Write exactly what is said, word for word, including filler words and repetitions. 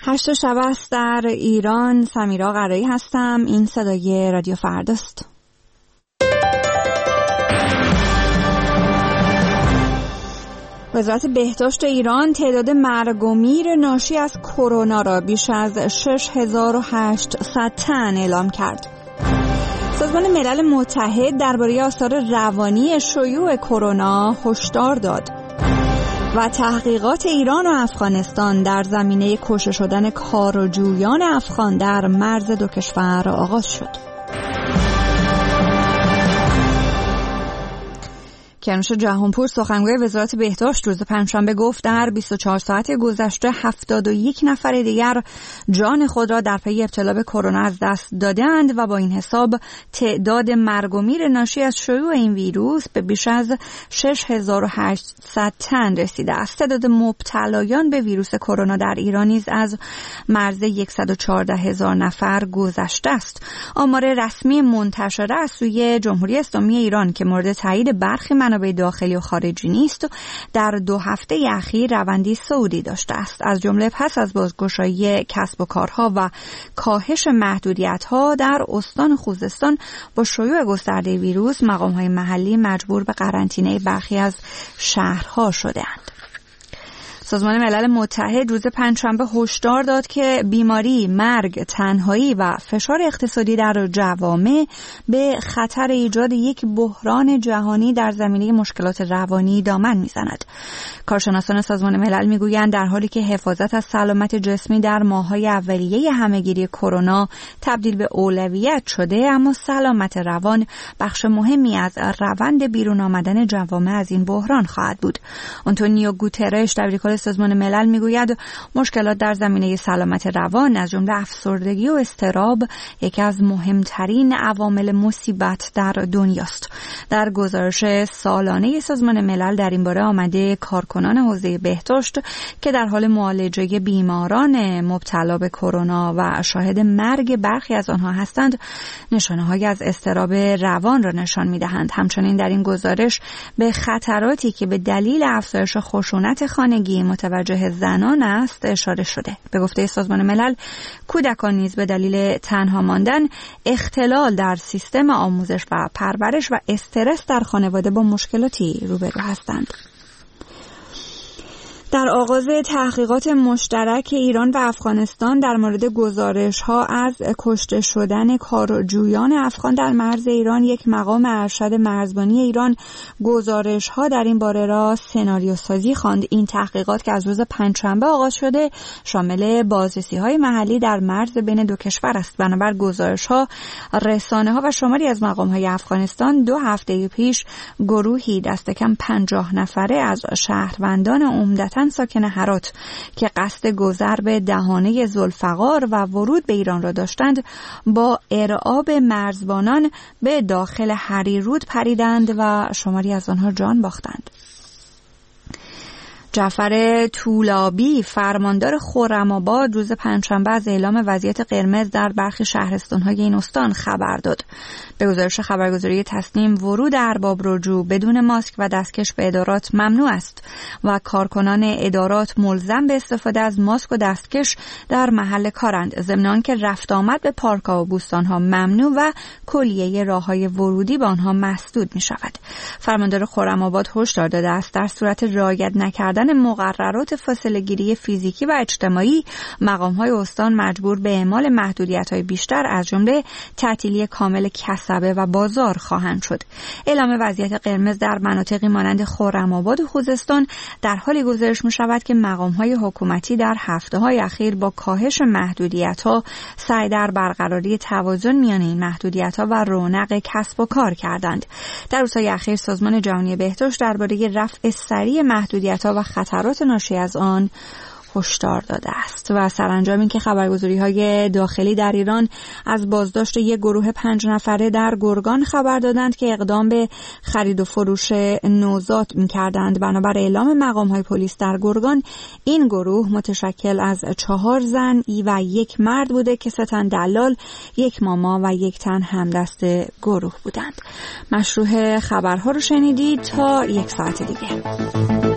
هشت شب است در ایران. سمیرا قرایی هستم. این صدای رادیو فرداست. وزارت بهداشت ایران تعداد مرگ و میر ناشی از کرونا را بیش از شش هزار و هشتصد تن اعلام کرد. سازمان ملل متحد درباره آثار روانی شیوع کرونا هشدار داد. و تحقیقات ایران و افغانستان در زمینه کشته شدن کارجویان افغان در مرز دو کشور آغاز شد. کیانوش جهانپور سخنگوی وزارت بهداشت روز پنجشنبه گفت در بیست و چهار ساعت گذشته هفتاد و یک نفر دیگر جان خود را در پی ابتلا به کرونا از دست دادند و با این حساب تعداد مرگ و میر ناشی از شیوع این ویروس به بیش از شش هزار و هشتصد تن رسیده است. تعداد مبتلایان به ویروس کرونا در ایران نیز از مرز صد و چهارده هزار نفر گذشته است. آمار رسمی منتشر از سوی جمهوری اسلامی ایران که مورد تایید برخی منابع داخلی و خارجی نیست در دو هفته اخیر روندی صعودی داشته است. از جمله پس از بازگشایی کسب و کارها و کاهش محدودیت‌ها در استان خوزستان با شیوع گسترده ویروس، مقام‌های محلی مجبور به قرنطینه برخی از شهرها شده‌اند. سازمان ملل متحد روز پنجشنبه هشدار داد که بیماری، مرگ، تنهایی و فشار اقتصادی در جوامع به خطر ایجاد یک بحران جهانی در زمینه مشکلات روانی دامن میزند. کارشناسان سازمان ملل میگویند در حالی که حفاظت از سلامت جسمی در ماه‌های اولیه همهگیری کرونا تبدیل به اولویت شده، اما سلامت روان بخش مهمی از روند بیرون آمدن جوامع از این بحران خواهد بود. آنتونیو گوترش دبیرکل سازمان ملل میگوید مشکلات در زمینه سلامت روان از جمله افسردگی و اضطراب یکی از مهمترین عوامل مصیبت در دنیاست. در گزارش سالانه سازمان ملل در این باره آمده کارکنان حوزه بهداشت که در حال معالجه بیماران مبتلا به کرونا و شاهد مرگ برخی از آنها هستند نشانه‌هایی از اضطراب روان را نشان می‌دهند. همچنین در این گزارش به خطراتی که به دلیل افزایش خشونت خانگی متوجه زنان است اشاره شده. به گفته سازمان ملل کودکان نیز به دلیل تنها ماندن، اختلال در سیستم آموزش و پرورش و استرس در خانواده با مشکلاتی روبرو هستند. در آغاز تحقیقات مشترک ایران و افغانستان در مورد گزارش‌ها از کشته شدن کارجویان افغان در مرز ایران، یک مقام ارشد مرزبانی ایران گزارش‌ها در این باره را سناریو سازی خواند. این تحقیقات که از روز پنجشنبه آغاز شده شامل بازرسی‌های محلی در مرز بین دو کشور است. بنابر گزارش‌ها، رسانه‌ها و شماری از مقام‌های افغانستان دو هفته پیش گروهی دست کم پنجاه نفره از شهروندان عمدتاً ساکن هرات که قصد گذر به دهانه ذوالفقار و ورود به ایران را داشتند با ارعاب مرزبانان به داخل هریرود پریدند و شماری از آنها جان باختند. جعفر طولابی فرماندار خرم‌آباد روز پنجشنبه از اعلام وضعیت قرمز در برخی شهرستان‌های این استان خبر داد. به گزارش خبرگزاری تصنیم ورود ارباب رجوع بدون ماسک و دستکش به ادارات ممنوع است و کارکنان ادارات ملزم به استفاده از ماسک و دستکش در محل کارند، ضمن آنکه رفت آمد به پارک‌ها و بوستان‌ها ممنوع و کلیه راه‌های ورودی به آنها مسدود می‌شود. فرماندار خرم‌آباد هشدار داده است در صورت رعایت نکردن مقررات فاصله گیری فیزیکی و اجتماعی، مقام‌های استان مجبور به اعمال محدودیت‌های بیشتر از جمله تعطیلی کامل کسبه و بازار خواهند شد. اعلام وضعیت قرمز در مناطقی مانند خرم‌آباد و خوزستان در حالی گزارش می‌شود که مقام‌های حکومتی در هفته‌های اخیر با کاهش محدودیت‌ها سعی در برقراری توازن میان این محدودیت‌ها و رونق کسب و کار کردند. در روزهای اخیر سازمان جهانی بهداشت درباره رفع سریع محدودیت‌ها و خطرات ناشی از آن هشدار داده است. و سرانجام این که خبرگزاری‌های داخلی در ایران از بازداشت یک گروه پنج نفره در گرگان خبر دادند که اقدام به خرید و فروش نوزاد می‌کردند. بنابر اعلام مقام‌های پلیس در گرگان، این گروه متشکل از چهار زن و یک مرد بوده که سه تن دلال، یک ماما و یک تن همدست گروه بودند. مشروع خبرها رو شنیدید. تا یک ساعت دیگه.